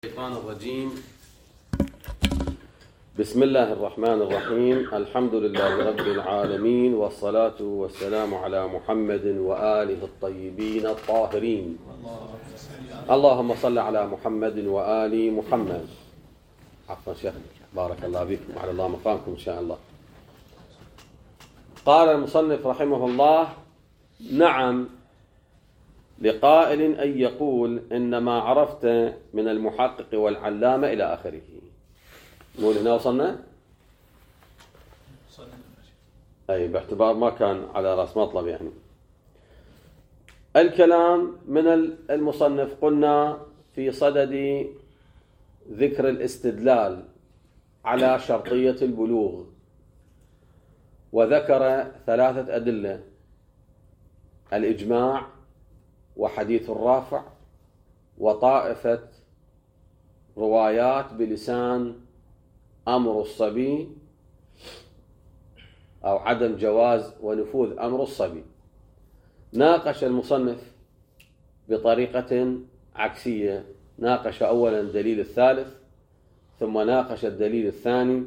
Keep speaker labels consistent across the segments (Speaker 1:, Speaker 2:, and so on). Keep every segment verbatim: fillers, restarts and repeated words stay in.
Speaker 1: الشيطان الرجيم. بسم الله الرحمن الرحيم. الحمد لله رب العالمين، والصلاة والسلام على محمد وآله الطيبين الطاهرين. اللهم صل على محمد وآل محمد. عفوا شيخ، بارك الله فيكم وعلى الله مقامكم إن شاء الله. قال المصنف رحمه الله: نعم، لقائل أن يقول إنما عرفت من المحقق والعلامة إلى آخره. نقول هنا وصلنا؟ أي باعتبار ما كان على رأس مطلب. يعني الكلام من المصنف قلنا في صدد ذكر الاستدلال على شرطية البلوغ، وذكر ثلاثة أدلة: الإجماع، وحديث الرافع، وطائفة روايات بلسان أمر الصبي أو عدم جواز ونفوذ أمر الصبي. ناقش المصنف بطريقة عكسية، ناقش أولا الدليل الثالث ثم ناقش الدليل الثاني،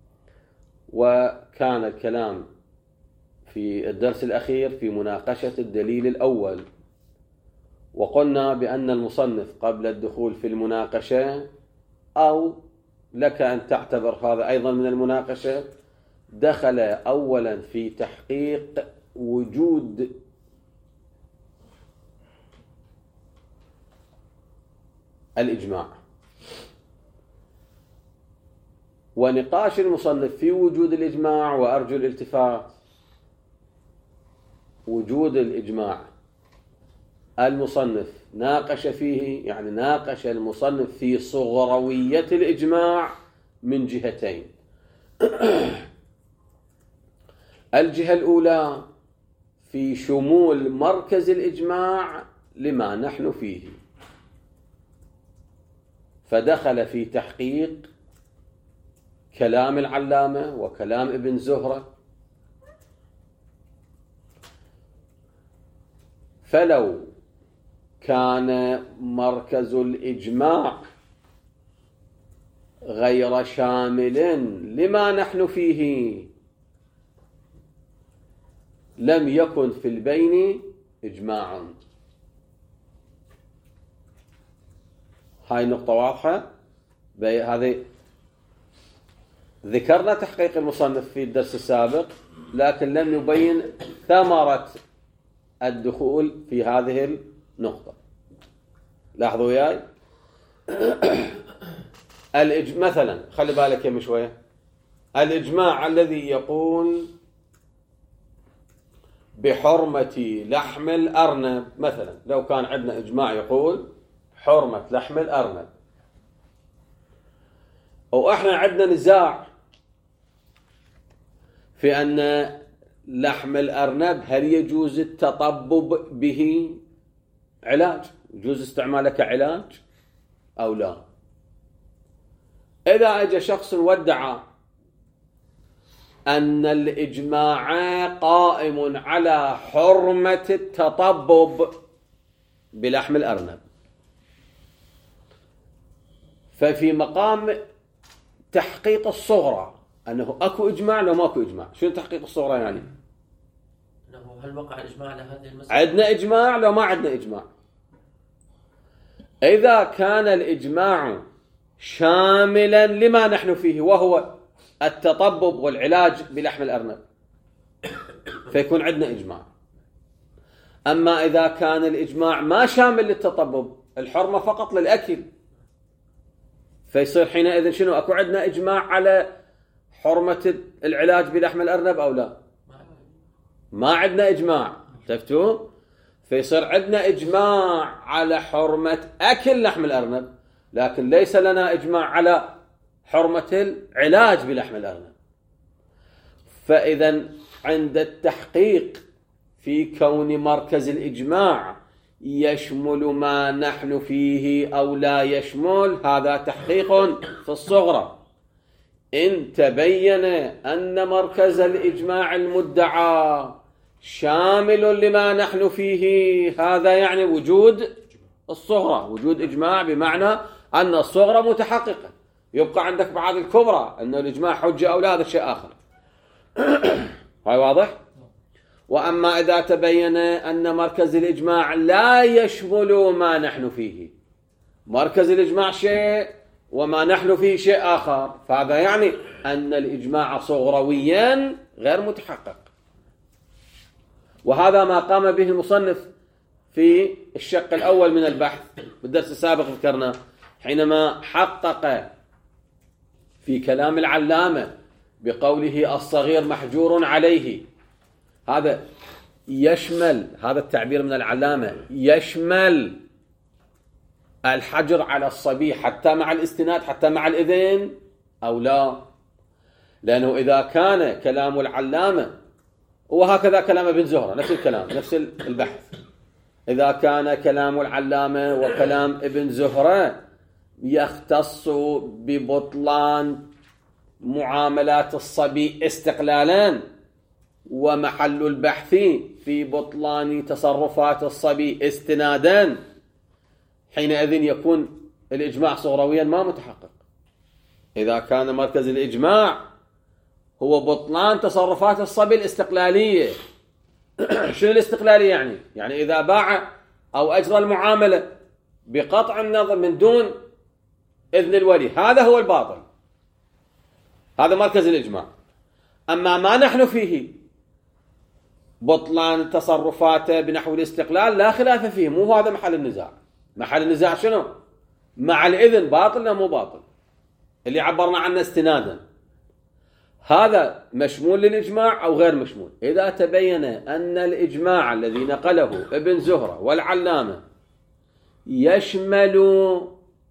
Speaker 1: وكان الكلام في الدرس الأخير في مناقشة الدليل الأول. وقلنا بأن المصنف قبل الدخول في المناقشة، أو لك أن تعتبر هذا أيضا من المناقشة، دخل أولا في تحقيق وجود الإجماع، ونقاش المصنف في وجود الإجماع. وأرجو الالتفات: وجود الإجماع المصنف ناقش فيه، يعني ناقش المصنف في صغروية الإجماع من جهتين. الجهة الأولى في شمول مركز الإجماع لما نحن فيه، فدخل في تحقيق كلام العلامة وكلام ابن زهرة. فلو كان مركز الإجماع غير شامل لما نحن فيه لم يكن في البين إجماع. هاي النقطة واضحة؟ هذه ذكرنا تحقيق المصنف في الدرس السابق، لكن لم يبين ثمرة الدخول في هذه النقطة. لاحظوا وياي. الإج... مثلا خلي بالك يم شوية. الإجماع الذي يقول بحرمة لحم الأرنب، مثلا لو كان عندنا إجماع يقول حرمة لحم الأرنب، وإحنا عندنا نزاع في أن لحم الأرنب هل يجوز التطبب به علاج، يجوز استعماله كعلاج أو لا. إذا أجى شخص وادعى أن الإجماع قائم على حرمة التطبب بلحم الأرنب، ففي مقام تحقيق الصغرى أنه أكو إجماع لو ما أكو إجماع. شنو تحقيق الصغرى يعني؟
Speaker 2: هل وقع إجماع على هذه المسألة؟
Speaker 1: عندنا إجماع لو ما عندنا إجماع. إذا كان الإجماع شاملا لما نحن فيه وهو التطبب والعلاج بلحم الأرنب فيكون عندنا إجماع. أما إذا كان الإجماع ما شامل للتطبب، الحرمة فقط للأكل، فيصير حينئذ شنو؟ أكو عندنا إجماع على حرمة العلاج بلحم الأرنب أو لا؟ ما عندنا إجماع. شفتوا؟ فيصير عندنا إجماع على حرمة أكل لحم الأرنب، لكن ليس لنا إجماع على حرمة العلاج بلحم الأرنب. فإذا عند التحقيق في كون مركز الإجماع يشمل ما نحن فيه أو لا يشمل، هذا تحقيق في الصغرى. إن تبين أن مركز الإجماع المدعى شامل لما نحن فيه، هذا يعني وجود الصغرى، وجود إجماع بمعنى أن الصغرى متحققة، يبقى عندك بعض الكبرى أن الإجماع حجة أو لا، هذا شيء آخر. هاي واضح؟ وأما إذا تبين أن مركز الإجماع لا يشمل ما نحن فيه، مركز الإجماع شيء وما نحن فيه شيء آخر، فهذا يعني أن الإجماع صغرويا غير متحقق. وهذا ما قام به المصنف في الشق الأول من البحث بالدرس السابق ذكرنا، حينما حقق في كلام العلامة بقوله الصغير محجور عليه. هذا يشمل، هذا التعبير من العلامة يشمل الحجر على الصبي حتى مع الاستناد، حتى مع الإذن أو لا؟ لأنه إذا كان كلام العلامة، وهكذا كلام ابن زهرة نفس الكلام نفس البحث، إذا كان كلام العلامة وكلام ابن زهرة يختص ببطلان معاملات الصبي استقلالا، ومحل البحث في بطلان تصرفات الصبي استنادا، حينئذ يكون الإجماع صغرويا ما متحقق. إذا كان مركز الإجماع هو بطلان تصرفات الصبي الاستقلالية. شنو الاستقلالية يعني؟ يعني إذا باع أو أجرى المعاملة بقطع النظر من دون إذن الولي، هذا هو الباطل، هذا مركز الإجماع. أما ما نحن فيه بطلان تصرفاته بنحو الاستقلال لا خلاف فيه، مو هذا محل النزاع. محل النزاع شنو؟ مع الإذن باطل لا مو باطل، اللي عبرنا عنه استنادا، هذا مشمول للإجماع أو غير مشمول. إذا تبين أن الإجماع الذي نقله ابن زهرة والعلامة يشمل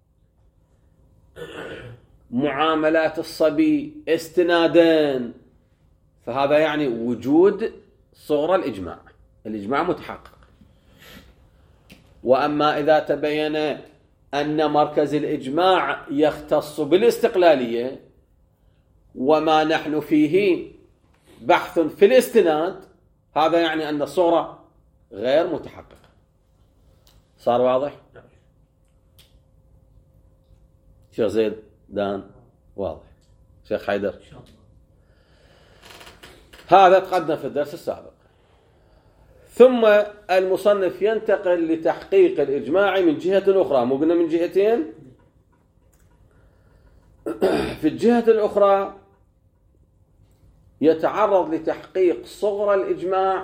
Speaker 1: معاملات الصبي استنادا، فهذا يعني وجود صغر الإجماع، الإجماع متحقق. وأما إذا تبين أن مركز الإجماع يختص بالاستقلالية وما نحن فيه بحث في الاستناد، هذا يعني أن الصغرى غير متحققة. صار واضح؟ شيخ زيد دان واضح؟ شيخ حيدر؟ هذا تقدم في الدرس السابق. ثم المصنف ينتقل لتحقيق الإجماع من جهة أخرى، مو قلنا من جهتين؟ في الجهة الأخرى يتعرض لتحقيق صغر الإجماع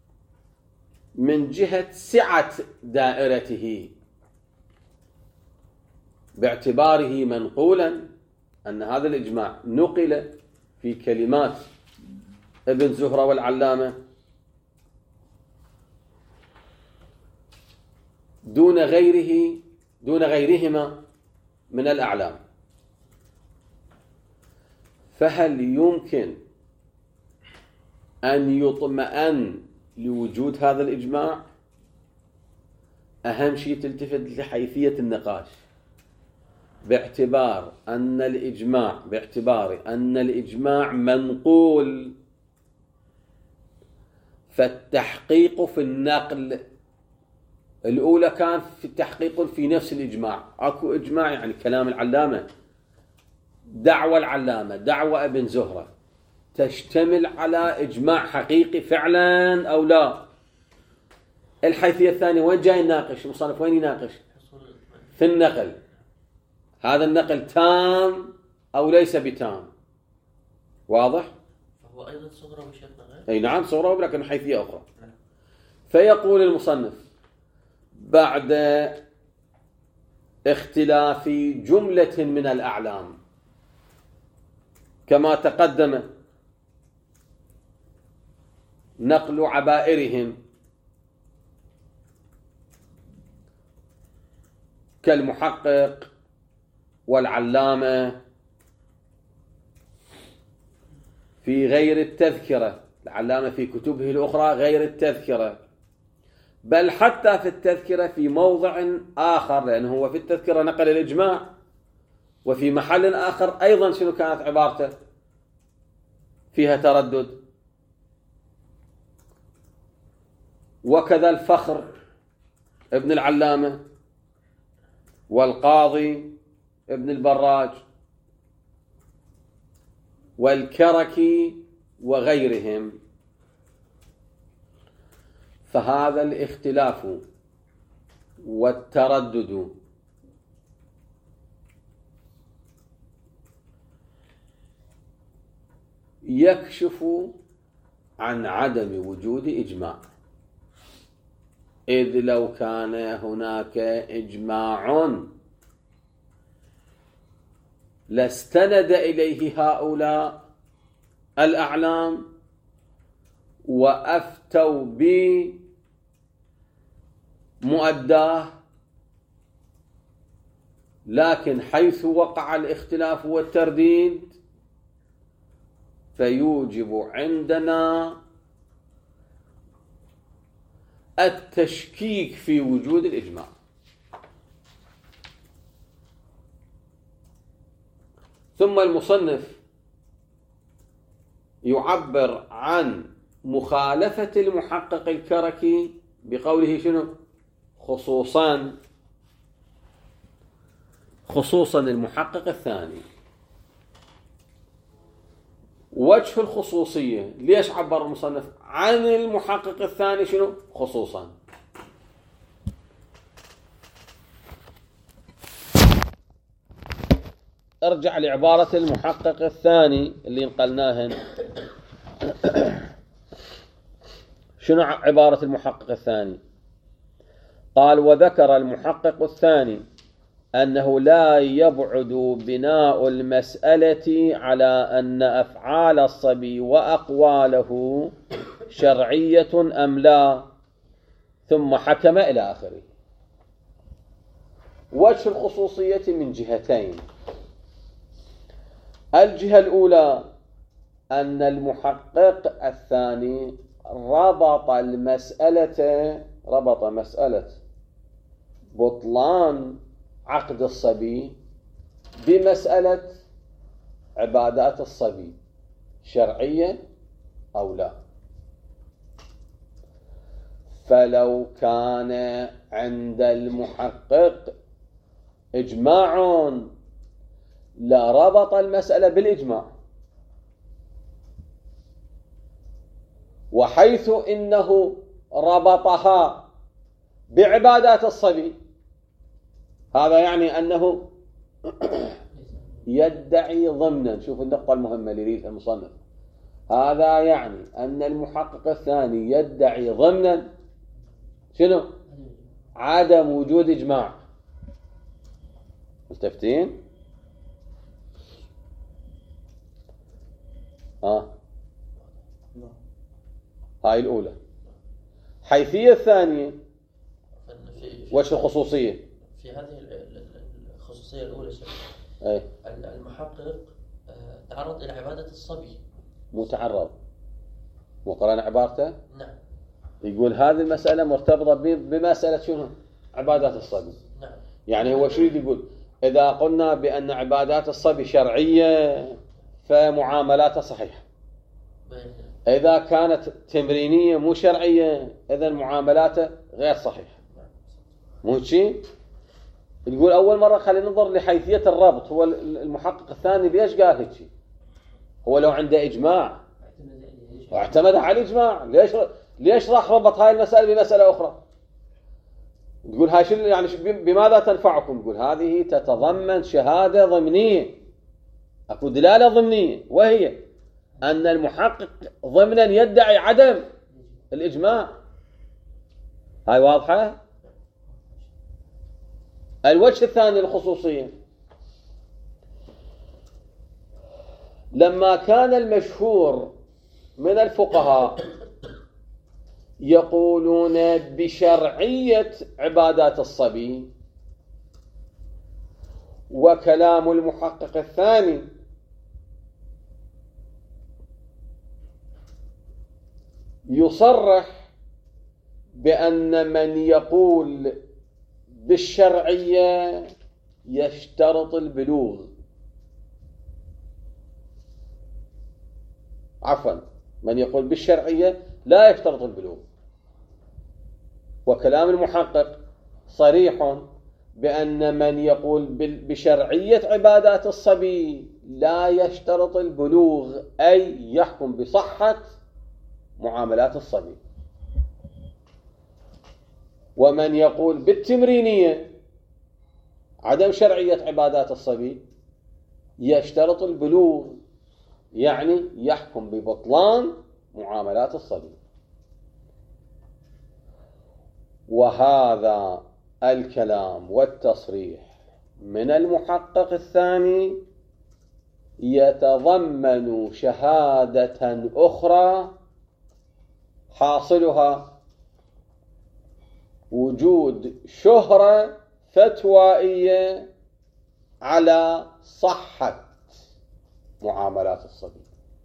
Speaker 1: من جهة سعة دائرته، باعتباره منقولا، أن هذا الإجماع نقل في كلمات ابن زهرة والعلامة دون غيره دون غيرهما من الأعلام. فهل يمكن أن يطمئن لوجود هذا الإجماع؟ أهم شيء تلتفت لحيثية النقاش، باعتبار أن الإجماع باعتبار أن الإجماع منقول، فالتحقيق في النقل الأولى كان في تحقيق في نفس الإجماع. أكو إجماع يعني كلام العلامة، دعوة العلامة، دعوة ابن زهرة تشتمل على إجماع حقيقي فعلا أو لا؟ الحيثية الثانية وين جاي يناقش المصنف؟ وين يناقش؟ في النقل، هذا النقل تام أو ليس بتام؟ واضح؟
Speaker 2: فهو أيضا صغرى وشيخنا غير؟
Speaker 1: أي نعم صغرى ولكن حيثية أخرى. فيقول المصنف بعد اختلاف جملة من الأعلام كما تقدم نقل عبائرهم كالمحقق والعلامة في غير التذكرة، العلامة في كتبه الأخرى غير التذكرة، بل حتى في التذكرة في موضع آخر، لأنه هو في التذكرة نقل الإجماع، وفي محل آخر أيضا شنو كانت عبارته؟ فيها تردد. وكذا الفخر ابن العلامة والقاضي ابن البراج والكركي وغيرهم. فهذا الاختلاف والتردد يكشف عن عدم وجود إجماع، إذ لو كان هناك إجماع لاستند إليه هؤلاء الأعلام وأفتوا بمؤداه، لكن حيث وقع الاختلاف والترديد فيوجب عندنا التشكيك في وجود الإجماع. ثم المصنف يعبر عن مخالفة المحقق الكركي بقوله شنو؟ خصوصا خصوصا المحقق الثاني. وجه الخصوصية، ليش عبر المصنف عن المحقق الثاني شنو؟ خصوصا. ارجع لعبارة المحقق الثاني اللي نقلناها. شنو عبارة المحقق الثاني؟ قال: وذكر المحقق الثاني أنه لا يبعد بناء المسألة على أن أفعال الصبي وأقواله شرعية أم لا، ثم حكم إلى آخره. وجه الخصوصية من جهتين. الجهة الأولى أن المحقق الثاني ربط المسألة ربط مسألة بطلان عقد الصبي بمسألة عبادات الصبي شرعية أو لا. فلو كان عند المحقق إجماع لربط المسألة بالإجماع، وحيث إنه ربطها بعبادات الصبي هذا يعني أنه يدعي ضمنا. شوف النقطة المهمة اللي يريدها المصنف. هذا يعني أن المحقق الثاني يدعي ضمنا شنو؟ عدم وجود إجماع. ملتفتين؟ آه. هاي الأولى. حيثية الثانية وش الخصوصية؟
Speaker 2: في هذه الخصوصية الأولى
Speaker 1: أي.
Speaker 2: المحقق تعرض إلى عبادة الصبي.
Speaker 1: مو تعرض، مو قرأنا عبارته؟
Speaker 2: نعم.
Speaker 1: يقول هذه المسألة مرتبطة بمسألة شنو؟ عبادات الصبي.
Speaker 2: نعم.
Speaker 1: يعني هو شو يقول؟ إذا قلنا بأن عبادات الصبي شرعية فمعاملاته صحيحة. إذا كانت تمرينية مو شرعية إذن معاملاته غير صحيحة. مو شيء؟ يقول أول مرة خلينا ننظر لحيثية الربط. هو المحقق الثاني ليش قال هيك شيء؟ هو لو عنده إجماع واعتمد على الإجماع ليش ليش راح ربط هاي المسألة بمسألة أخرى؟ تقول هاي شو يعني بماذا تنفعكم؟ تقول هذه تتضمن شهادة ضمنية، أكو دلالة ضمنية، وهي أن المحقق ضمنا يدعي عدم الإجماع. هاي واضحة؟ الوجه الثاني الخصوصية. لما كان المشهور من الفقهاء يقولون بشرعية عبادات الصبي، وكلام المحقق الثاني يصرح بأن من يقول بالشرعية يشترط البلوغ، عفوا من يقول بالشرعية لا يشترط البلوغ، وكلام المحقق صريح بأن من يقول بشرعية عبادات الصبي لا يشترط البلوغ، أي يحكم بصحة معاملات الصبي. ومن يقول بالتمرينية عدم شرعية عبادات الصبي يشترط البلوغ، يعني يحكم ببطلان معاملات الصبي. وهذا الكلام والتصريح من المحقق الثاني يتضمن شهادة أخرى حاصلها وجود شهرة فتوائية على صحة معاملات الصبي.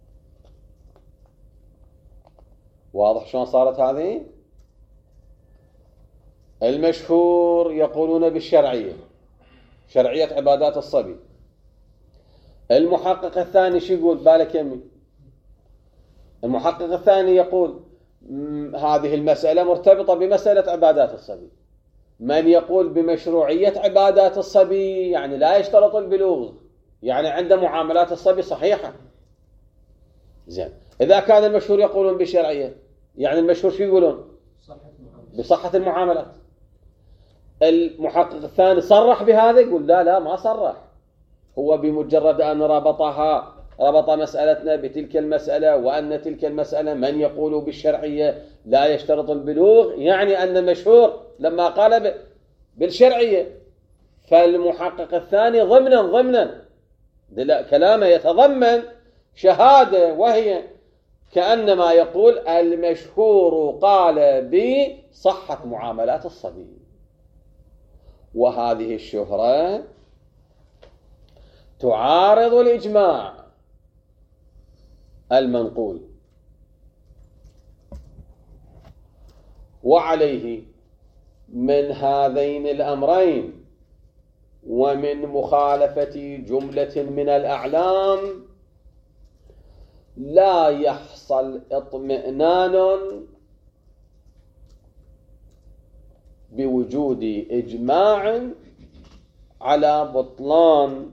Speaker 1: واضح شلون صارت هذه؟ المشهور يقولون بالشرعية، شرعية عبادات الصبي. المحقق الثاني شو يقول؟ بالك يمي، المحقق الثاني يقول هذه المسألة مرتبطة بمسألة عبادات الصبي. من يقول بمشروعية عبادات الصبي يعني لا يشترط البلوغ، يعني عند معاملات الصبي صحيحة. زين، إذا كان المشهور يقولون بالشرعية يعني المشهور شو يقولون؟ بصحة المعاملات. المحقق الثاني صرح بهذا؟ يقول لا لا ما صرح، هو بمجرد أن ربطها ربط مسألتنا بتلك المسألة، وأن تلك المسألة من يقول بالشرعية لا يشترط البلوغ، يعني أن المشهور لما قال بالشرعية. فالمحقق الثاني ضمنا ضمنا كلامه يتضمن شهادة، وهي كأنما يقول المشهور قال بصحة معاملات الصبي. وهذه الشهرة تعارض الإجماع المنقول. وعليه من هذين الأمرين ومن مخالفة جملة من الأعلام لا يحصل اطمئنان بوجود إجماع على بطلان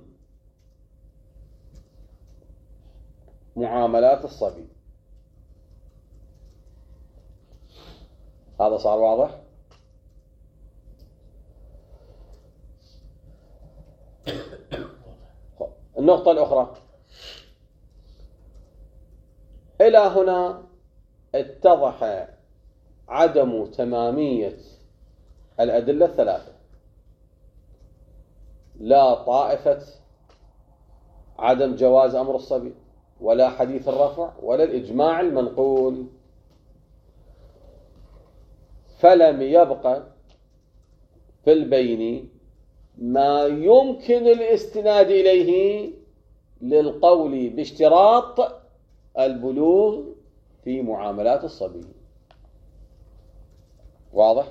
Speaker 1: معاملات الصبي. هذا صار واضح؟ النقطة الأخرى، إلى هنا اتضح عدم تمامية الأدلة الثلاثة، لا طائفة عدم جواز أمر الصبي، ولا حديث الرفع، ولا الإجماع المنقول. فلم يبقى في البين ما يمكن الاستناد إليه للقول باشتراط البلوغ في معاملات الصبي. واضح؟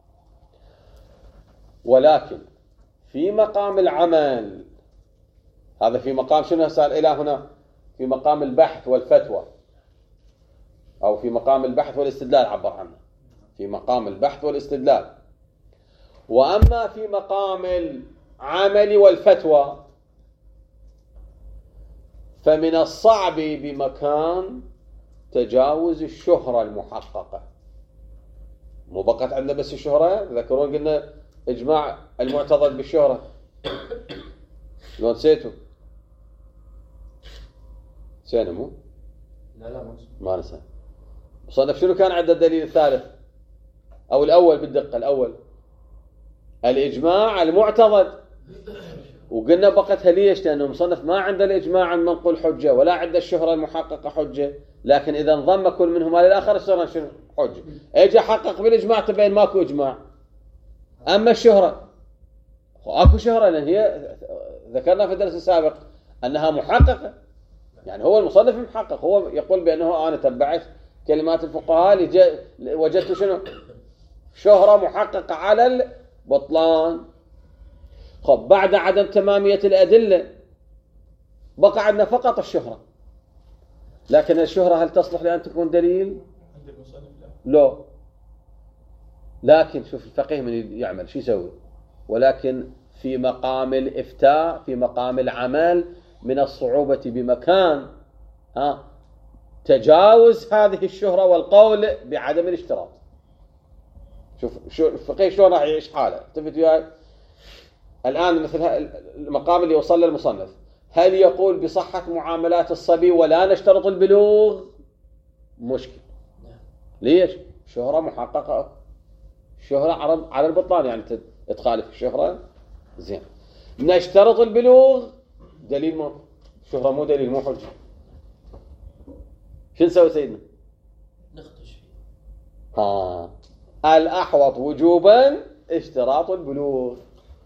Speaker 1: ولكن في مقام العمل، هذا في مقام شنو سأل إلى هنا؟ في مقام البحث والفتوى، أو في مقام البحث والاستدلال عبر عنه، في مقام البحث والاستدلال. وأما في مقام العمل والفتوى فمن الصعب بمكان تجاوز الشهرة المحققة. مو بقت عندنا بس الشهرة، ذكرون قلنا إجماع المعتضد بالشهرة، لو نسيتوا نسينا مو؟
Speaker 2: لا لا
Speaker 1: ما نسى. مصنف شنو كان عنده الدليل الثالث أو الأول بالدقة؟ الأول الإجماع المعتضد، وقلنا بقتها ليش؟ لأنه مصنف ما عنده الإجماع المنقول حجة ولا عنده الشهرة المحققة حجة، لكن إذا انضم كل منهما للآخر صار شنو حجة. اجى حقق بالإجماع تبين ماكو إجماع. أما الشهرة اكو شهرة، لأن هي ذكرنا في الدرس السابق أنها محققة، يعني هو المصنف محقق، هو يقول بأنه أنا تبعت كلمات الفقهاء وجدت شنو شهرة محققة على البطلان. خب بعد عدم تمامية الأدلة بقى عندنا فقط الشهرة، لكن الشهرة هل تصلح لأن تكون دليل؟
Speaker 3: عند المصنف لا.
Speaker 1: لا. لكن شوف الفقيه من يعمل شو يسوي؟ ولكن في مقام الإفتاء، في مقام العمل، من الصعوبة بمكان ها تجاوز هذه الشهرة والقول بعدم الاشتراط. شوف شو الفقيه شلون راح يعيش حاله. التفت وياي الآن مثل المقام اللي وصل للمصنف، هل يقول بصحة معاملات الصبي ولا نشترط البلوغ؟ مشكل. ليش؟ شهرة محققة، شهرة على البطلان، يعني تخالف الشهرة زين. نشترط البلوغ، دليل مو شهرة، مو دليل، مو حجة. شو نسوي سيدنا؟
Speaker 2: نخدش فيه.
Speaker 1: ها الأحوط وجوبا اشتراط البلوغ،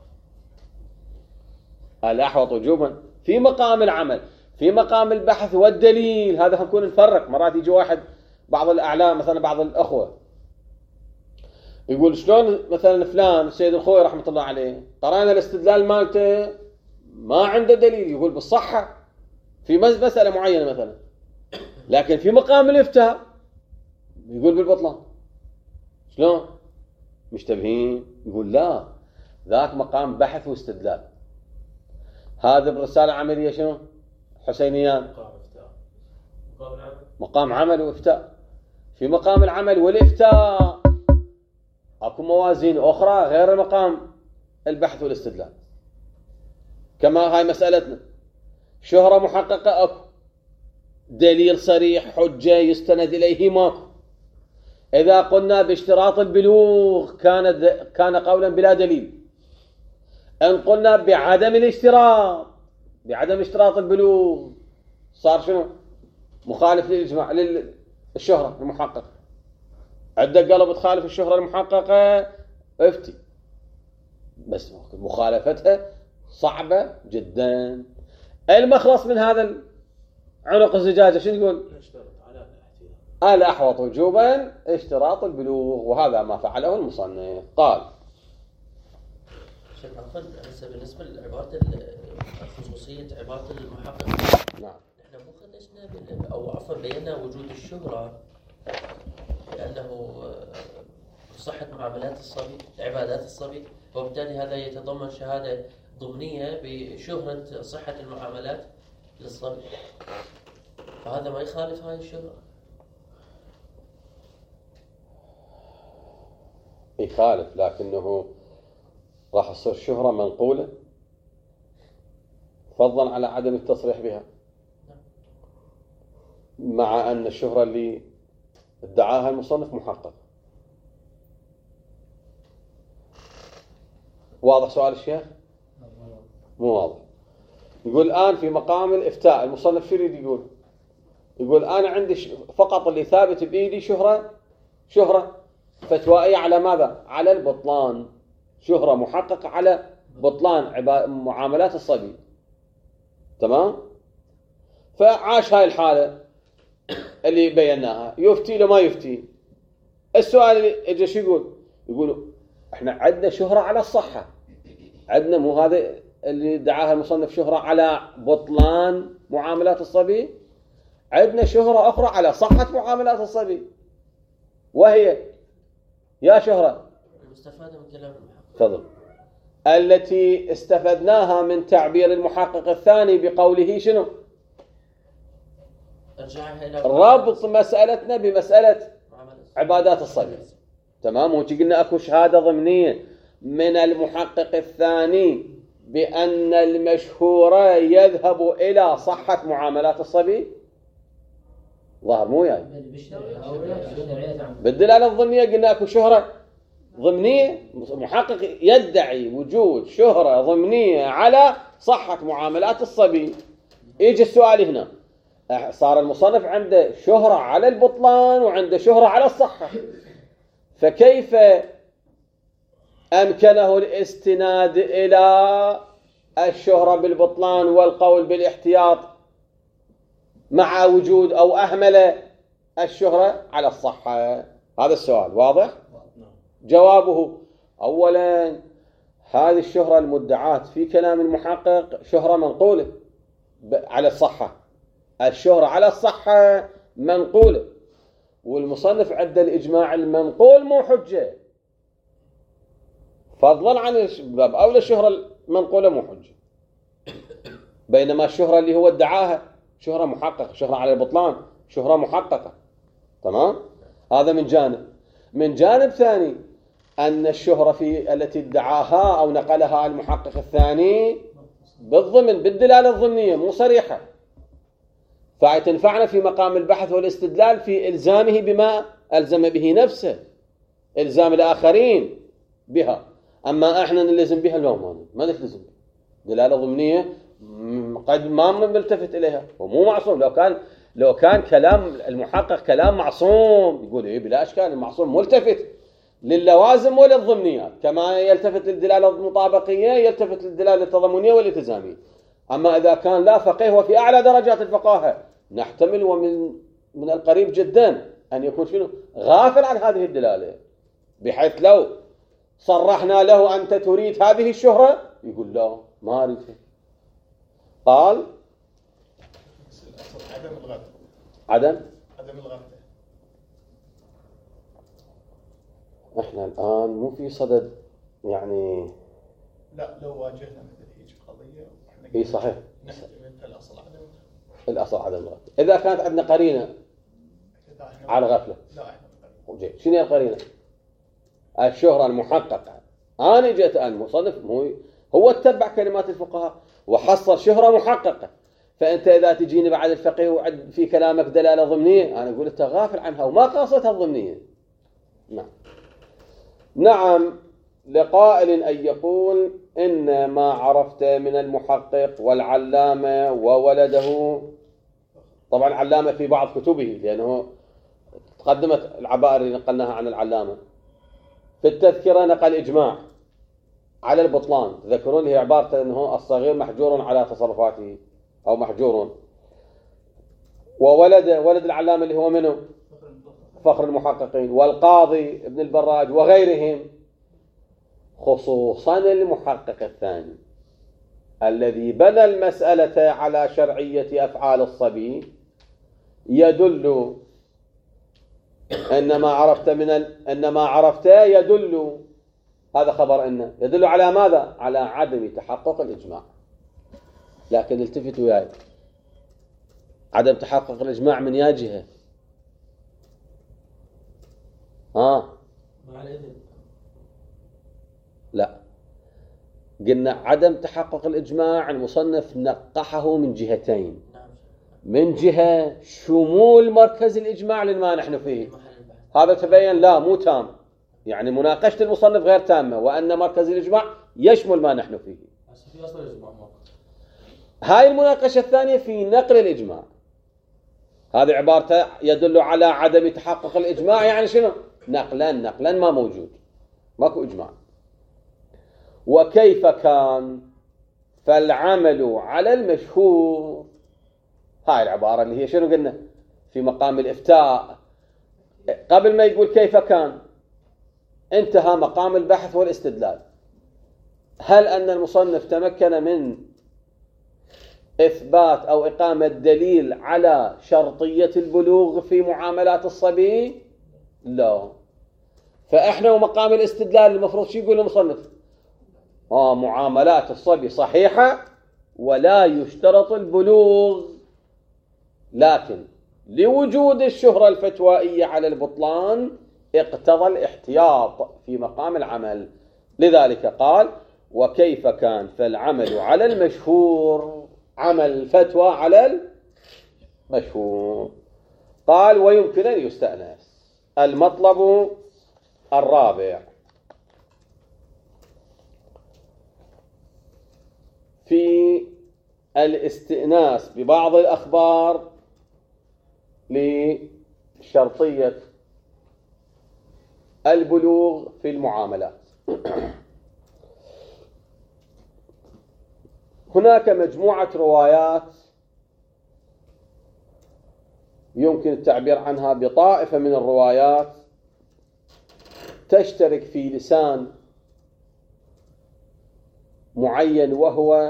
Speaker 1: الأحوط وجوبا في مقام العمل، في مقام البحث والدليل. هذا هنكون نفرق. مرات يجي واحد بعض الأعلام مثلا بعض الأخوة يقول شلون مثلا فلان السيد الخوي رحمة الله عليه قرأنا الاستدلال مالته ما عنده دليل، يقول بالصحة في مسألة معينة مثلا، لكن في مقام الإفتاء يقول بالبطلان. شلون؟ مشتبهين. يقول لا، ذاك مقام بحث واستدلال، هذا بالرسالة العملية شنو؟ حسينيان مقام عمل وافتاء. في مقام العمل والافتاء اكو موازين اخرى غير مقام البحث والاستدلال. كما هاي مسألتنا شهرة محققة اكو، دليل صريح حجة يستند اليه ماكو. اذا قلنا باشتراط البلوغ كان كان قولا بلا دليل. ان قلنا بعدم الاشتراط، بعدم اشتراط البلوغ، صار شنو؟ مخالف للإجماع للشهرة المحققة. عندك قالوا بتخالف الشهرة المحققة افتي، بس مخالفتها صعبة جدا. المخلص من هذا عنق الزجاجة شنو يقول؟ الأحوط وجوبا اشتراط البلوغ، وهذا ما فعله المصنف. قال
Speaker 2: شيخ عفوا هسه بالنسبة لعبارة الخصوصية عبارة المحقق،
Speaker 1: نعم
Speaker 2: احنا مو خدشنا او عفوا بينا وجود الشهرة لأنه صحة معاملات الصبي، عبادات الصبي، وبالتالي هذا يتضمن شهادة ضمنية بشهرة صحة المعاملات للصبي، فهذا ما يخالف هاي الشهرة.
Speaker 1: يخالف، لكنه راح تصير شهرة منقولة فضلا على عدم التصريح بها، مع أن الشهرة اللي ادعاها المصنف محقق. واضح سؤال الشيخ؟ مو واضح. يقول الآن في مقام الإفتاء المصنف شو يريد يقول؟ يقول أنا عندي فقط اللي ثابت بإيدي شهرة شهرة فتوائية على ماذا؟ على البطلان، شهرة محققة على بطلان معاملات الصبي. تمام؟ فعاش هاي الحالة اللي بيناها، يفتي لو ما يفتي. السؤال اللي اجى شو يقول؟ يقولوا احنا عندنا شهرة على الصحة، عندنا مو هذا اللي دعاها المصنف شهرة على بطلان معاملات الصبي، عندنا شهرة أخرى على صحة معاملات الصبي، وهي يا شهرة
Speaker 2: المستفادة من كلام المحقق.
Speaker 1: تفضل. التي استفدناها من تعبير المحقق الثاني بقوله شنو؟ ربط مسألتنا بمسألة عبادات الصبي. تمام. وش قلنا اكو شهادة ضمنية من المحقق الثاني بأن المشهورة يذهب إلى صحة معاملات الصبي. ظهر مو يعني بالدلالة الضمنية قلنا اكو شهرة ضمنية، محقق يدعي وجود شهرة ضمنية على صحة معاملات الصبي. يجي السؤال هنا، صار المصنف عنده شهرة على البطلان وعنده شهرة على الصحة، فكيف أمكنه الاستناد إلى الشهرة بالبطلان والقول بالاحتياط مع وجود أو أهمل الشهرة على الصحة؟ هذا السؤال واضح؟ جوابه أولا هذه الشهرة المدعاة في كلام المحقق شهرة منقولة على الصحة، الشهرة على الصحة منقولة، والمصنف عد الإجماع المنقول مو حجة، فضلا عن باب أولى الشهرة المنقولة مو حجة، بينما الشهرة اللي هو ادعاها شهرة محققة، شهرة على البطلان، شهرة محققة. تمام؟ هذا من جانب. من جانب ثاني أن الشهرة في التي ادعاها أو نقلها المحقق الثاني بالضمن بالدلالة الضمنية مو صريحة، فتنفعنا في مقام البحث والاستدلال في إلزامه بما ألزم به نفسه، إلزام الآخرين بها. أما إحنا نلزم بها اليوم ما نلزم دلالة ضمنية قد ما ملتفت إليها ومو معصوم. لو كان لو كان كلام المحقق كلام معصوم يقول إيه بلا أشكال، المعصوم ملتفت للوازم وللضمنيات، كما يلتفت للدلالة المطابقية يلتفت للدلالة التضمنية والالتزامية. أما إذا كان لا فقيه وفي أعلى درجات الفقاهة نحتمل ومن من القريب جدا أن يكون شنو غافل عن هذه الدلالة، بحيث لو صرحنا له أنت تريد هذه الشهرة يقول لا ما أريدها. قال
Speaker 3: عدم الغد
Speaker 1: عدم
Speaker 3: عدم الغد
Speaker 1: احنا الآن مو في صدد يعني.
Speaker 3: لا لو واجهنا مثل هيك قضية احنا
Speaker 1: اي صحيح
Speaker 3: نحتمل الأصل عدم
Speaker 1: الأصل عدم الغفلة. إذا كانت عندنا قرينة على غفلة
Speaker 3: لا احنا
Speaker 1: وجيت شنو هي القرينة؟ الشهرة المحققة. أنا جيت المصنف مو هو اتبع كلمات الفقهاء وحصل شهرة محققة، فأنت إذا تجيني بعد الفقيه وعد في كلامك دلالة ضمنية أنا أقول أنت غافل عنها وما قاصتها الضمنية. نعم نعم لقائل أن يقول إن ما عرفت من المحقق والعلامة وولده، طبعا العلامة في بعض كتبه لأنه تقدمت العبائر اللي نقلناها عن العلامة. في التذكرة نقل إجماع على البطلان، تذكرون هي عبارة أنه الصغير محجور على تصرفاته أو محجور. وولد ولد العلامة اللي هو منه فخر المحققين والقاضي ابن البراج وغيرهم، خصوصا المحقق الثاني الذي بنى المسألة على شرعية أفعال الصبي، يدل أن ما عرفت من ال... أن ما عرفت يدل، هذا خبر إنه يدل على ماذا؟ على عدم تحقق الإجماع. لكن التفتوا وياي، عدم تحقق الإجماع من يا جهة؟ ها لا، قلنا عدم تحقق الإجماع المصنف نقحه من جهتين. من جهة شمول مركز الإجماع لما نحن فيه، هذا تبين لا مو تام، يعني مناقشة المصنف غير تامة، وأن مركز الإجماع يشمل ما نحن فيه. هاي المناقشة الثانية في نقل الإجماع، هذه عبارته يدل على عدم تحقق الإجماع، يعني شنو؟ نقلا نقلا ما موجود، ماكو إجماع. وكيف كان فالعمل على المشهور، هاي العبارة اللي هي شنو قلنا في مقام الإفتاء. قبل ما يقول كيف كان انتهى مقام البحث والاستدلال. هل أن المصنف تمكن من إثبات أو إقامة دليل على شرطية البلوغ في معاملات الصبي؟ لا. فإحنا ومقام الاستدلال المفروض شو يقول المصنف؟ آه معاملات الصبي صحيحة ولا يشترط البلوغ، لكن لوجود الشهرة الفتوائية على البطلان اقتضى الاحتياط في مقام العمل. لذلك قال وكيف كان فالعمل على المشهور، عمل الفتوى على المشهور. قال ويمكن أن يستأنس. المطلب الرابع في الاستئناس ببعض الأخبار لشرطية البلوغ في المعاملات. هناك مجموعة روايات يمكن التعبير عنها بطائفة من الروايات تشترك في لسان معين، وهو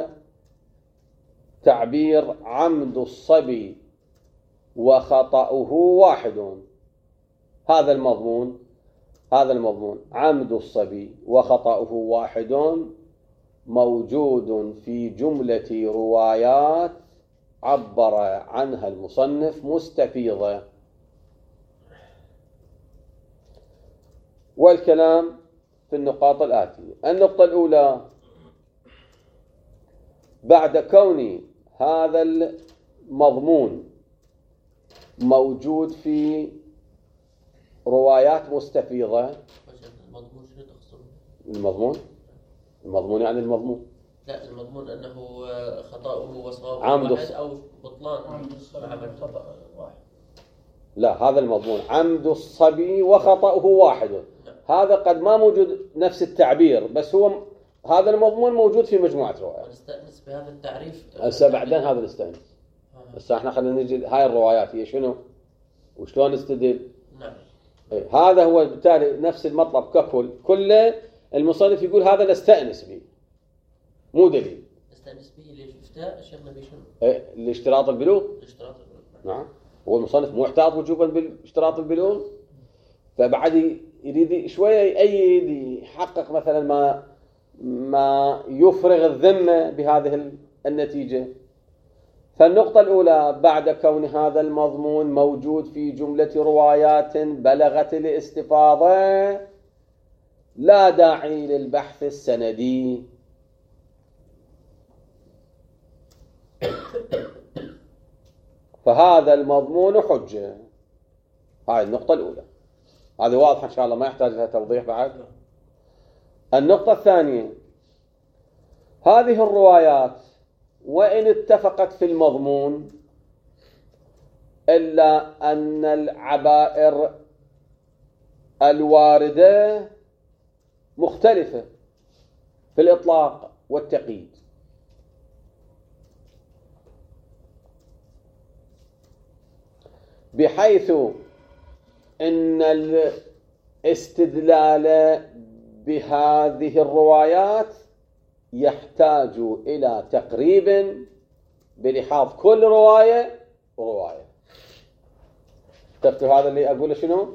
Speaker 1: تعبير عمد الصبي وخطأه واحد. هذا المضمون هذا المضمون عمد الصبي وخطأه واحد موجود في جملة روايات عبر عنها المصنف مستفيضة. والكلام في النقاط الآتية. النقطة الأولى: بعد كون هذا المضمون موجود في روايات مستفيضة.
Speaker 2: المضمون شنو تقصد؟
Speaker 1: المضمون المضمون يعني المضمون
Speaker 2: لا، المضمون أنه خطأه وصوابه
Speaker 1: عمد
Speaker 2: واحد أو بطلان
Speaker 3: عمد خطأ واحد.
Speaker 1: لا، هذا المضمون عمد الصبي وخطأه واحد. هذا قد ما موجود نفس التعبير، بس هو هذا المضمون موجود في مجموعة روايات.
Speaker 2: نستأنس بهذا التعريف
Speaker 1: هسه بعدين هذا نستأنس. بس احنا خلينا نجي هاي الروايات هي شنو وشلون نستدل.
Speaker 2: نعم.
Speaker 1: إيه، هذا هو بالتالي نفس المطلب ككل كله. المصنف يقول هذا نستأنس به، مو دليل.
Speaker 2: نستأنس به ليش؟ افتاء شرنا به شنو؟
Speaker 1: إيه، لاشتراط البلوغ.
Speaker 2: اشتراط البلوغ.
Speaker 1: نعم. هو المصنف مو احتاط وجوبا باشتراط البلوغ، فبعد يريد شويه يأيد يحقق مثلا ما ما يفرغ الذمه بهذه النتيجه. فالنقطة الأولى: بعد كون هذا المضمون موجود في جملة روايات بلغت الاستفاضة لا داعي للبحث السندي. فهذا المضمون حجة. هاي النقطة الأولى، هذه واضحة إن شاء الله، ما يحتاج لها توضيح بعد. النقطة الثانية: هذه الروايات وإن اتفقت في المضمون إلا أن العبائر الواردة مختلفة في الإطلاق والتقييد. بحيث أن الاستدلال بهذه الروايات يحتاج إلى تقريب بلحاظ كل رواية ورواية. تفتوا هذا اللي أقوله شنو؟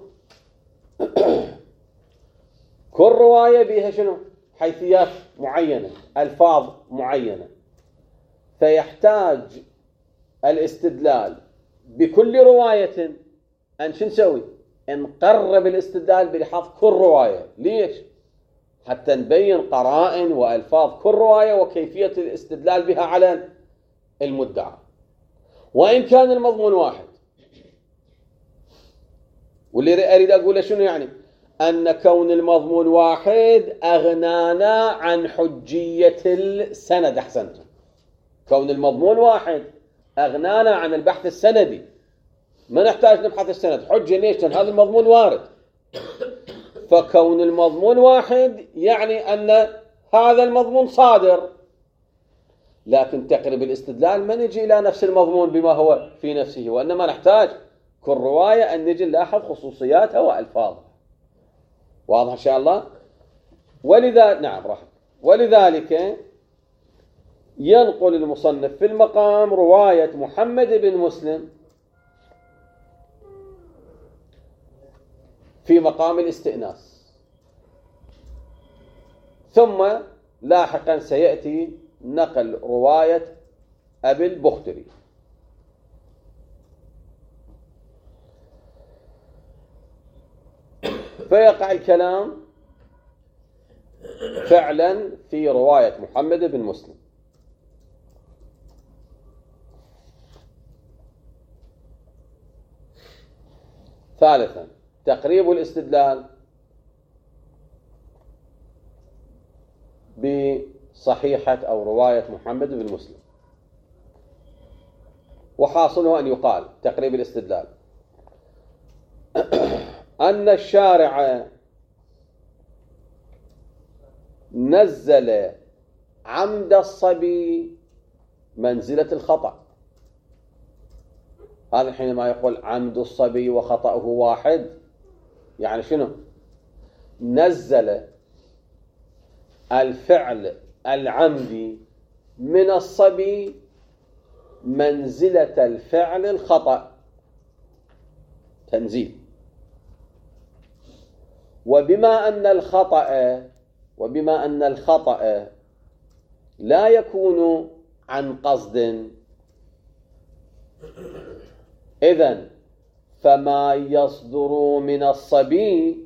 Speaker 1: كل رواية بها شنو؟ حيثيات معينة، ألفاظ معينة، فيحتاج الاستدلال بكل رواية أن شو نسوي؟ نقرب الاستدلال بلحاظ كل رواية. ليش؟ حتى نبين قرائن وألفاظ كل رواية وكيفية الاستدلال بها على المدعى، وإن كان المضمون واحد. واللي أريد أقوله شنو يعني؟ أن كون المضمون واحد أغنانا عن حجية السند. أحسنتم. كون المضمون واحد أغنانا عن البحث السندي، ما نحتاج نبحث السند. حجة ليش؟ لأن هذا المضمون وارد. فكون المضمون واحد يعني أن هذا المضمون صادر، لكن تقريب الاستدلال ما نجي إلى نفس المضمون بما هو في نفسه، وإنما نحتاج كل رواية أن نجي نلاحظ خصوصياتها وألفاظها. واضح إن شاء الله؟ ولذا نعم راح ولذلك ينقل المصنف في المقام رواية محمد بن مسلم في مقام الاستئناس، ثم لاحقا سيأتي نقل رواية أبي البختري. فيقع الكلام فعلا في رواية محمد بن مسلم. ثالثا: تقريب الاستدلال بصحيحة أو رواية محمد بن مسلم. وحاصله أن يقال تقريب الاستدلال أن الشارع نزل عمد الصبي منزلة الخطأ. هذا حينما يقول عمد الصبي وخطأه واحد، يعني شنو؟ نزل الفعل العمدي من الصبي منزلة الفعل الخطأ، تنزيل. وبما أن الخطأ وبما أن الخطأ لا يكون عن قصد، إذن فما يصدر من الصبي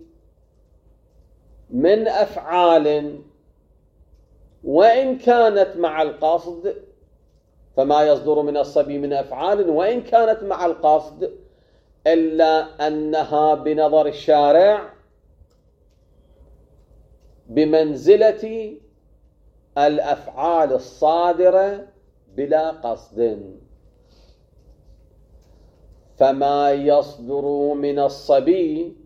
Speaker 1: من أفعال وإن كانت مع القصد فما يصدر من الصبي من أفعال وإن كانت مع القصد إلا أنها بنظر الشارع بمنزلة الأفعال الصادرة بلا قصد. فما يصدر من الصبي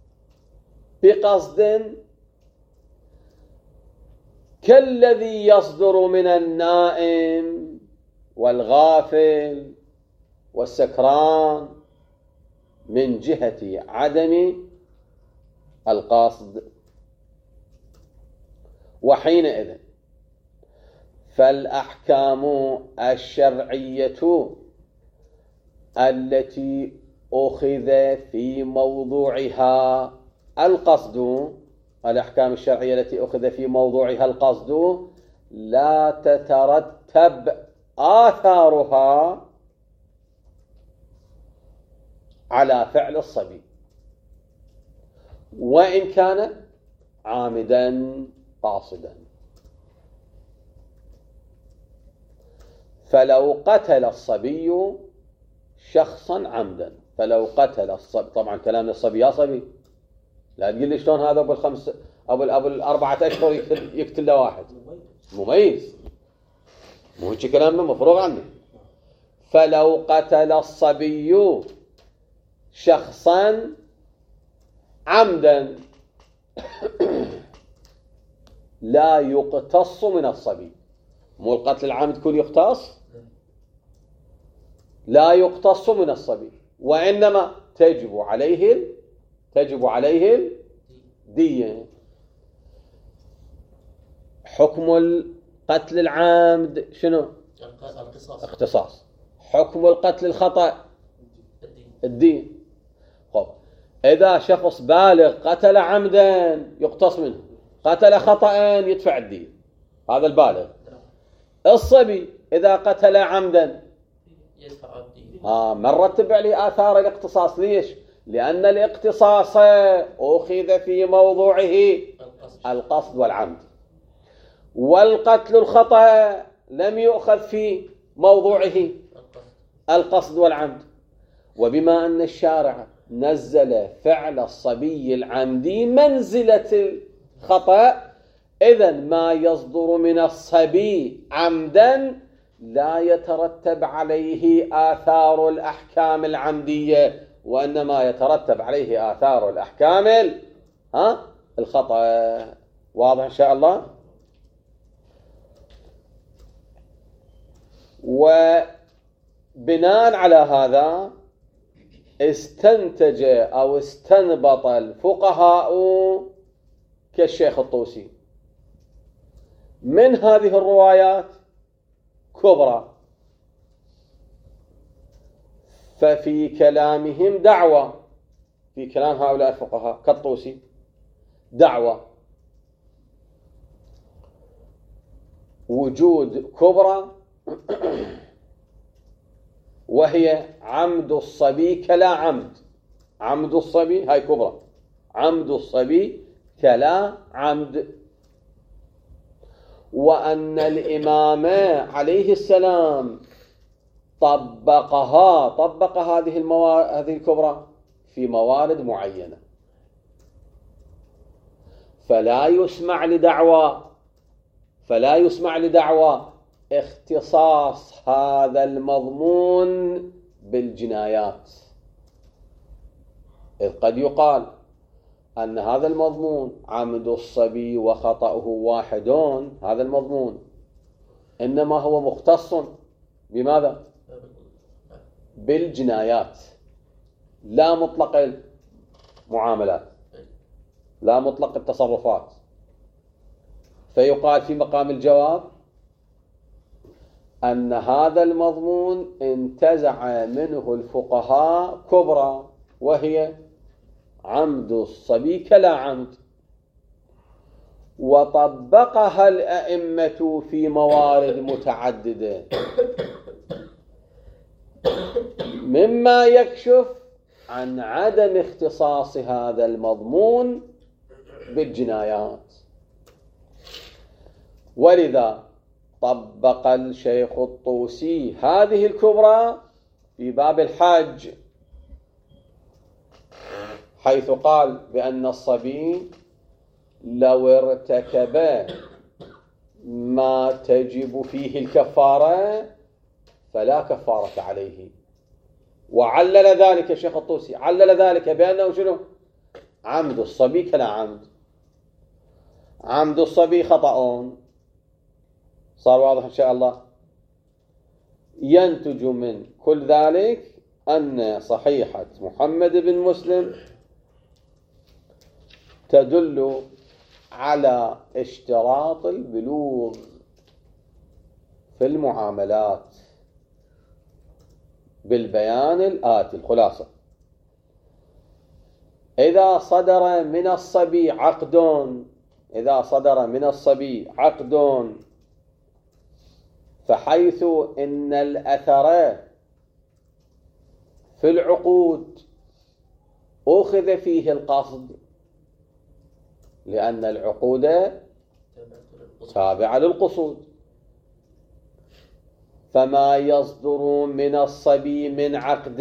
Speaker 1: بقصد كالذي يصدر من النائم والغافل والسكران من جهة عدم القصد. وحينئذ فالأحكام الشرعية التي أخذ في موضوعها القصد الأحكام الشرعية التي أخذ في موضوعها القصد لا تترتب آثارها على فعل الصبي وإن كان عامدا قاصدا. فلو قتل الصبي شخصا عمدا فلو قتل الصبي، طبعا كلام الصبي يا صبي، لا تقول لي شلون هذا ابو الخمس ابو ابو الاربعه اشهر يقتل, يقتل له واحد مميز، مو هيك كلامنا مفروغ عنه. فلو قتل الصبي شخصا عمدا لا يقتص من الصبي، مو القتل العامد يكون يقتص، لا يقتص من الصبي وإنما تجب عليه تجب عليه الدية. حكم القتل العامد شنو؟
Speaker 2: القصاص.
Speaker 1: اختصاص. حكم القتل الخطأ الدين. خب إذا شخص بالغ قتل عمدا يقتص منه، قتل خطأ يدفع الدين، هذا البالغ. الصبي إذا قتل عمدا
Speaker 2: يدفع الدين.
Speaker 1: آه ما نرتب عليه آثار الاقتصاص. ليش؟ لأن الاقتصاص أخذ في موضوعه القصد والعمد، والقتل الخطأ لم يؤخذ في موضوعه القصد والعمد. وبما أن الشارع نزل فعل الصبي العمدي منزلة الخطأ، إذن ما يصدر من الصبي عمدا لا يترتب عليه آثار الأحكام العمدية، وإنما يترتب عليه آثار الأحكام ها الخطأ. واضح إن شاء الله؟ وبناء على هذا استنتج أو استنبط الفقهاء كالشيخ الطوسي من هذه الروايات كبرى، ففي كلامهم دعوة، في كلام هؤلاء الفقهاء كالطوسي دعوة وجود كبرى وهي عمد الصبي كلا عمد. عمد الصبي هاي كبرى، عمد الصبي كلا عمد. وأن الإمام عليه السلام طبقها طبق هذه الموارد هذه الكبرى في موارد معينة، فلا يسمع لدعوى فلا يسمع لدعوى اختصاص هذا المضمون بالجنايات، إذ قد يقال أن هذا المضمون عمد الصبي وخطأه واحدون، هذا المضمون إنما هو مختص بماذا؟ بالجنايات، لا مطلق المعاملات، لا مطلق التصرفات. فيقال في مقام الجواب أن هذا المضمون انتزع منه الفقهاء كبرى، وهي عمد الصبي كلا عمد. وطبقها الأئمة في موارد متعددة، مما يكشف عن عدم اختصاص هذا المضمون بالجنايات. ولذا طبق الشيخ الطوسي هذه الكبرى في باب الحج، حيث قال بأن الصبي لو ارتكب ما تجب فيه الكفارة فلا كفارة عليه. وعلل ذلك الشيخ الطوسي، علل ذلك بأنه شنو؟ عمد الصبي كلا عمد. عمد الصبي خطأ، صار واضح إن شاء الله. ينتج من كل ذلك أن صحيحة محمد بن مسلم تدل على اشتراط البلوغ في المعاملات بالبيان الآتي. الخلاصة: إذا صدر من الصبي عقد إذا صدر من الصبي عقد فحيث إن الأثر في العقود أخذ فيه القصد، لأن العقود تابعة للقصود، فما يصدر من الصبي من عقد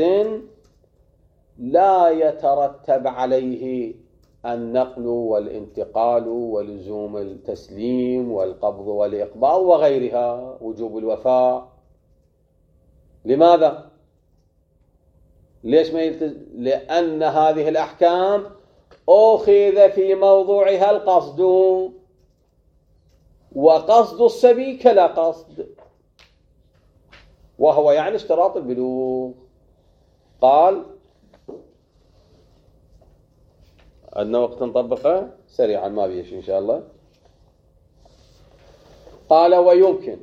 Speaker 1: لا يترتب عليه النقل والانتقال ولزوم التسليم والقبض والإقباض وغيرها، وجوب الوفاء. لماذا؟ ليش ما يلتز... لأن هذه الأحكام أخذ في موضوعها القصد، وقصد الصبي كلا قصد، وهو يعني اشتراط البلوغ. قال عندنا وقت نطبقه سريعا ما بيش إن شاء الله. قال: ويمكن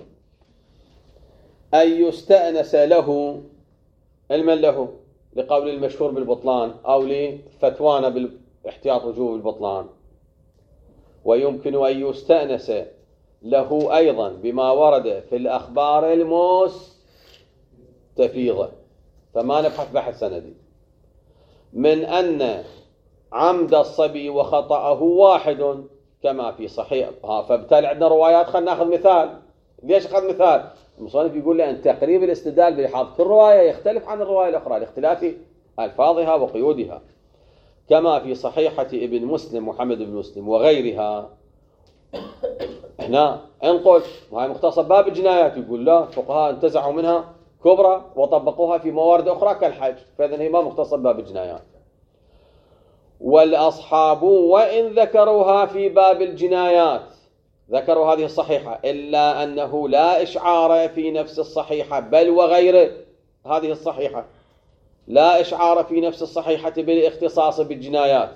Speaker 1: أن يستأنس له علما له لقول المشهور بالبطلان أو لفتوانا بالاحتياط وجوب البطلان، ويمكن أن يستأنس له أيضا بما ورد في الأخبار المستفيضة، فما نبحث بحث سندي، من أن عمد الصبي وخطأه واحد كما في صحيح. فبالتالي عندنا روايات. خلينا ناخذ مثال. ليش أخذ مثال؟ المصنف يقول لأن تقريب الاستدلال بلحاظ كل رواية يختلف عن الرواية الأخرى لاختلاف ألفاظها وقيودها، كما في صحيحة ابن مسلم محمد بن مسلم وغيرها. هنا انقل وهي مختصة باب الجنايات، يقول لا، فقهاء انتزعوا منها كبرى وطبقوها في موارد أخرى كالحج، فإذن هي ما مختصة باب الجنايات. والأصحاب وإن ذكروها في باب الجنايات ذكروا هذه الصحيحة، إلا أنه لا إشعار في نفس الصحيحة، بل وغير هذه الصحيحة لا إشعار في نفس الصحيحة بالاختصاص بالجنايات،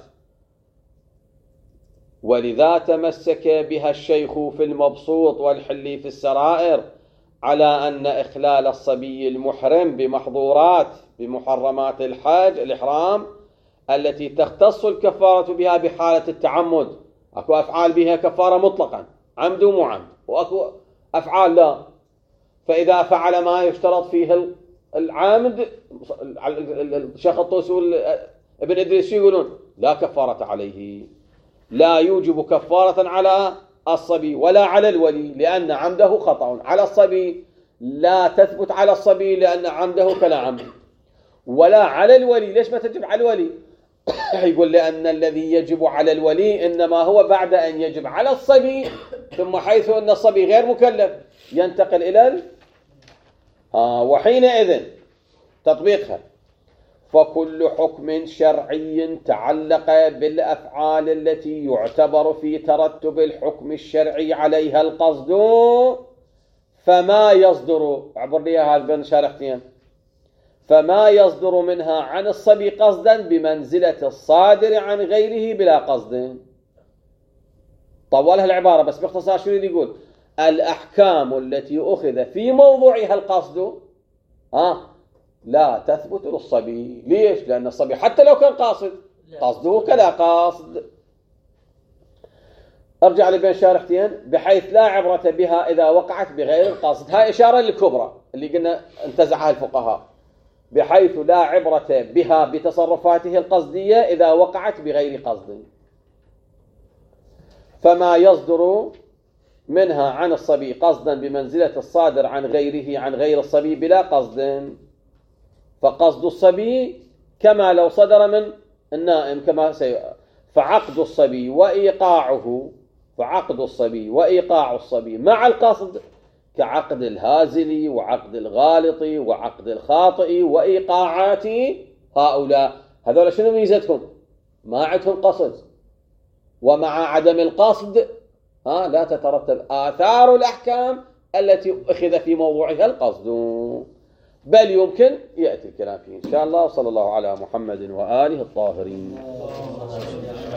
Speaker 1: ولذا تمسك بها الشيخ في المبسوط والحلي في السرائر على أن إخلال الصبي المحرم بمحظورات بمحرمات الحج الإحرام التي تختص الكفارة بها بحالة التعمد. أكو أفعال بها كفارة مطلقا عمد ومعمد، وأكو أفعال لا. فإذا فعل ما يشترط فيه العامد، الشيخ الطوسي وابن إدريس يقولون لا كفارة عليه، لا يوجب كفارة على الصبي ولا على الولي لأن عمده خطأ، على الصبي لا تثبت على الصبي لأن عمده كلا عمد، ولا على الولي. ليش ما تجب على الولي؟ يقول لأن الذي يجب على الولي إنما هو بعد أن يجب على الصبي، ثم حيث أن الصبي غير مكلف ينتقل إلى ال... آه وحينئذ تطبيقها. فكل حكم شرعي تعلق بالأفعال التي يعتبر في ترتب الحكم الشرعي عليها القصد، فما يصدر عبر لي هذا بين شارحتين فما يصدر منها عن الصبي قصدا بمنزلة الصادر عن غيره بلا قصد. طولها العبارة بس باختصار شو يقول؟ الأحكام التي أخذ في موضوعها القصد آه لا تثبت للصبي. ليش؟ لأن الصبي حتى لو كان قاصد قصده كلا قصد. ارجع لبين شارحتين بحيث لا عبرة بها إذا وقعت بغير القصد. هاي إشارة للكبرى اللي قلنا انتزعها الفقهاء، بحيث لا عبرة بها بتصرفاته القصدية إذا وقعت بغير قصد. فما يصدر منها عن الصبي قصدا بمنزلة الصادر عن غيره عن غير الصبي بلا قصد، فقصد الصبي كما لو صدر من النائم كما سي... فعقد الصبي وإيقاعه فعقد الصبي وإيقاع الصبي مع القصد كعقد الهازل وعقد الغالط وعقد الخاطئ وإيقاعات هؤلاء. هذول شنو ميزتهم؟ ما عندهم قصد، ومع عدم القصد ها لا تترتب آثار الأحكام التي أخذ في موضوعها القصد، بل يمكن يأتي الكلام فيه إن شاء الله. صلى الله على محمد وآله الطاهرين.